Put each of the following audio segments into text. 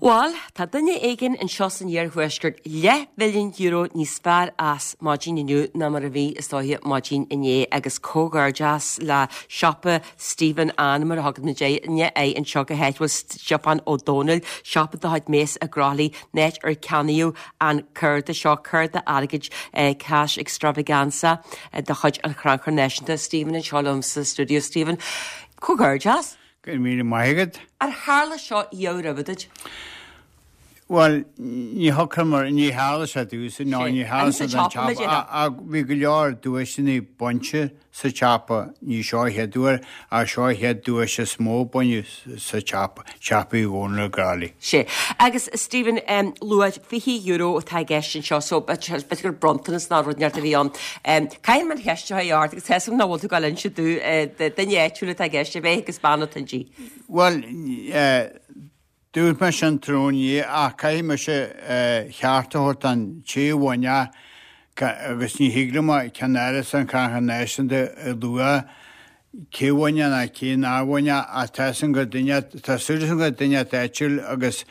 Well, tá duine éigen an seosan dhearhuaisgurt €10 million níos fearr as máidín inniu na mar a bhí istáithe máidín inné agus cógáirdeas le siopa Stephen Anmar a hagad na dé inne é an seo go héithfuil Siopan O'Donnell siopa do haid més a grálaí net ar ceanniú an curda seo curda agaid cash extravaganza do chuid an chranchar neisianta Stephen an seolum sa studio Stephen. Cógáirdeas? Good meeting, Mahegad. Ar hála seo iorabadid? Well, ní hokamar ní hála sa dúsa, ná ní hála sa an chapa. A bhí go leor dúisina bunche sa chapa ní seo headúir a seo headúir sa smó bunne sa chapa í gcóna grálaí. Sé. Agus, Stephen, luad €50 atá gceist an seo, so begur brontanas ná rudneart a bhí an. Caim man heiste ha art, agus heasam ná bhil tú gáil se dú den éitúla tá gceist a bheith agus banna tan dí. Well, dúir me sin tróní a cai me se cheartahort an tíomhhaine agus ní higlama ceanara san chranchan neisanda a lua céhhaine na cí náhhaine a taisan go duine tásúlasan go duine teitiúil agus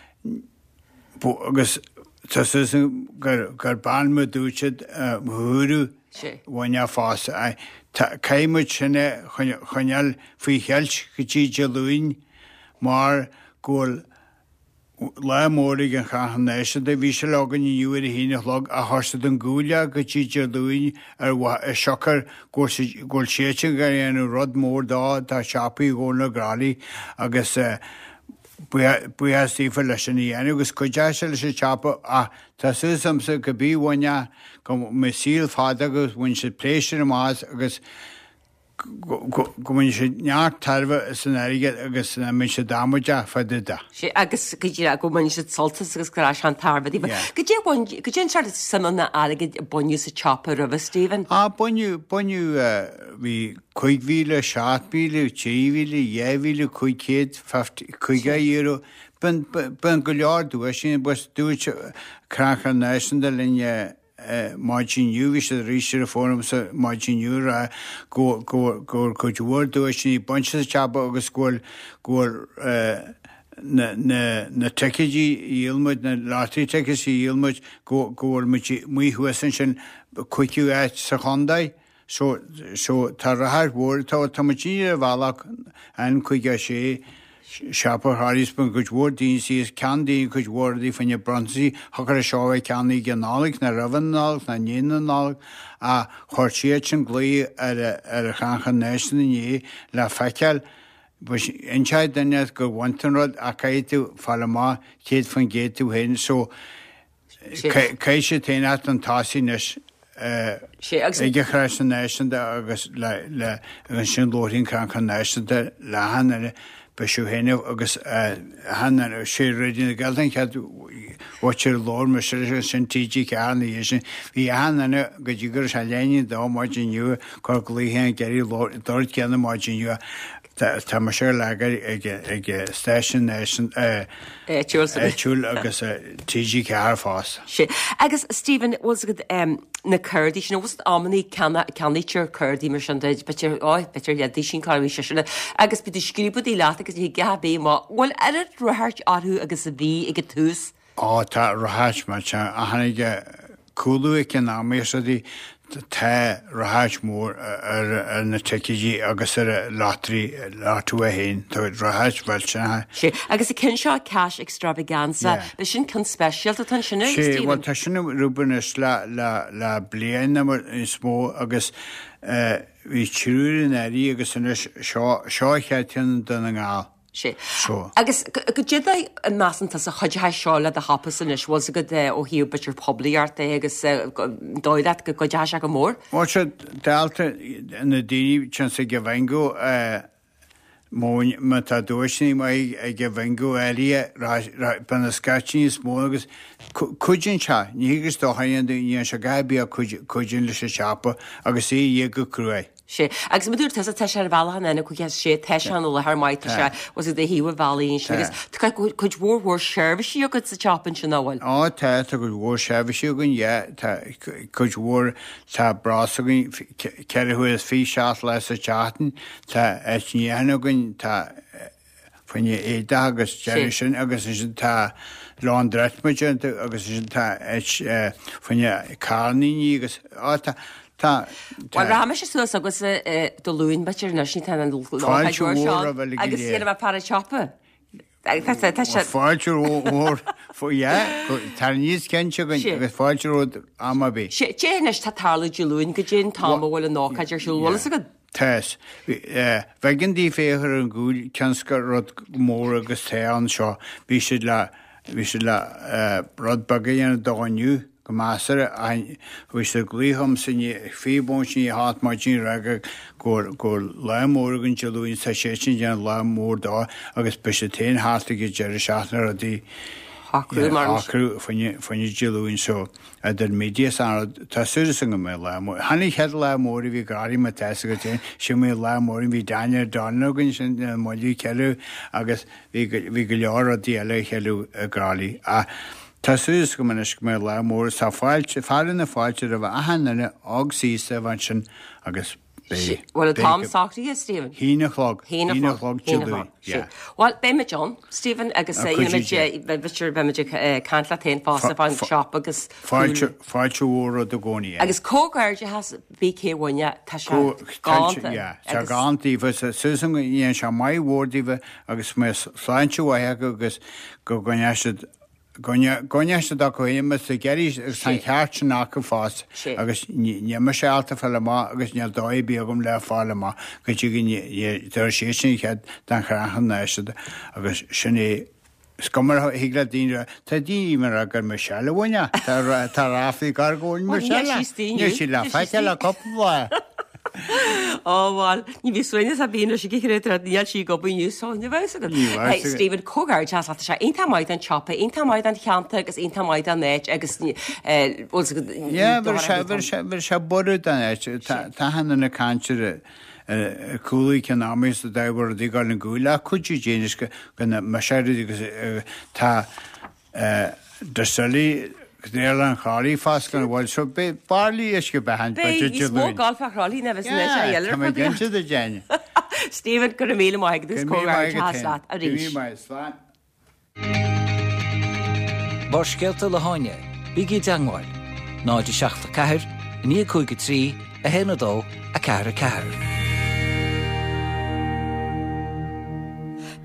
tásúlasan gur banma dúisiid mhuaú bhaine fása. Caiimid sinna chuineal faoi cheilt go tíide luin mar ggóil lemórig an chachan neisad a bhí se legan í dúir a híine log a thorsa an gúile go tíide luin ar seachar ggóil séite gar anú rud mór dá tá seapaí ggóna grálaí agus buas tífa leis an íana agus chuide se leis teapa a tá susamsa go bíhhaine go me síl fád agus bhain se pléisiir más agus go mun sé neart tarfa san aige agus mun se dámuide fadida. Sé agus go dtí go mun se soltas agus gorá an tarbadí. Go dé seart sanna aige bunú sa choppa roimh, Stephen? Bunú bhí 5,000, 7,000, 10,000, 5,000, 50 Ben go leor dúis sin bus dúit crachan neisanda linne máidíniu vis a ríisiir a fórm sa máidíniu a goúir dúis sin bunse sa teaba agus ggóil na teiciidí íolmuid na látí teicií íolmuid ggóil muhuasan sin cuiciú éit sa chondaid so tá rathir bhór tá tamatí a bhhealach an chuige sé Siapa Harrisburg go bhór dín sí is ceandaí go bhórdí fanne bronsaí thugur a seoh ceannaí gnálaigh na rahannálaigh na níananálaigh a chuirtíad sin glí ar a chachan neisna ní le feiceal inseid daine go bhaintanrad a caiitú fallá chéad fan géadú héin so cé sé téanaat an tásaí nes ige chreis an neisanda agus le sin lóthín chachan neisanda lehanana Besú héanamh agus hanan sé réidirna galdan chead bhair lór me sin TG ceanna dhé sin. Bhí hanana go dtígur se léine dá máidíniu chu glíthe geirí dóir ceanna máidíniu tá mar sé legar ag Station éitiúil agus TG cear fás. Sé. Agus, Stephen, was go na Curdí sin was ammaní ceannítear Curdí mar sin deid betir leadí sin cáí se sinna agus bit scríbudí leat agus í gabé má bhfuil ar ruthart orthú agus a bhí ag túús? Tá ruthart mar a hanig coolú cin áméí tá rathart mór ar na teiciidí agus ar látú a héin tá rathart bhil sin. Sé agus i cin seo cash extravaganza be sin cin speisialta tan sinna? Sé bhil tá sinna rubanas le blian mar smó agus bhí trúrin airí agus seo chean don an gáil. Sé. Agus go dé an measanta a chuidethe seála a hapa san is bhil go ó hiú bitir poblíart agus dóilead go de se go mór? Má se dáalta na daoine tin sa go bhaingú móin me tá dúisinaí mai ag go bhaingú éí ban na scaitiní smó agus chuidjin se nígus do haon ní se gaibí a chuidjin le sé seapa agus é go cruúid. Sé agus muúr te a te sé bhhan ena chu sé tean le th maiid se was i d híh bhíon segus chuid mhór seirbhí agad sa tepan sin náhfuil. Tá go bhór seirbhí gon chuid mhór tá brasagan ceirthú is fí seaat leis a teatan tá níanagan tá fanne éide agus deir sin agus sin tá lán dreitmuid agus sin tá fanne cáníí agus tá ra sé suas agus do lún beir na sin tan agus sé bh para chopa. Fáiltear ór tar níos cente agus fáilteród amabí. Déanais tátála deúin go dé tá bhfuil náchaidir siúhla a go. Tás bheitgin dí féchar an gúil ceansca rud mór agus té an seo bhí si le rud bagaíanana dániu go measar bhui se glíham san fébón sin hát mar sin raige gur lemórgan teúinn sa sé sin dean lemór dá agus be sé té hála go deir seaachnar a dí Hacrú fanne deúinn seo a den médias an tá suúsan go mé lemór. Hannig head lemór bhí garí me te go té si mé lemórin bhí daine dánagan sin moí ceú agus bhí go lear a dí eile cheú a grálaí. Tá suas go munas mé lemór sa fáilte fearan na fáilte a bh ahanana ág sísa bhain sin agus Well Tom Sochty is Stephen. Hínachlog Well Bema John Stephen agus Richard Bema Cantla Tain Fossa fan shop agus Fáilte óra do gcóí. Agus cógairde has BK1 tá se gantaí susan íon se maihórdíh agus mé sláintúhathe agus go gneiste Gonneiste da go éime sa geirí san cheart ná go fás agus neime sealta fel má agus ne dóibí agam le fála má go tar sé sin chead den chráchan neiste agus sinné scomar hiigla díre tá dí mar a gur me seile bhaine tá ráfaí gargóin mar seile sí le feite le copá. Áháil ní bhí suine a bíon sé réidir níl sí go buúsáine bhe Stephen Cogar te se onanta maid an chopa, onanta maid an cheanta agus onanta maid an néit agus bhir se ború an tá hanna na cantere cúlaí cean amís a dahar d gáil an gúile chuidú déananis go me séidir agus tá dosalí Déir an cháí fás gan bhil seo be barlí is go behan gáilfachrálí ne gente a déine. Stephen go mí maigh cóáat a rí. Bar scealta le háine, bíí deangáil, náidir 16 cethir, 9 3 a 12 a 4.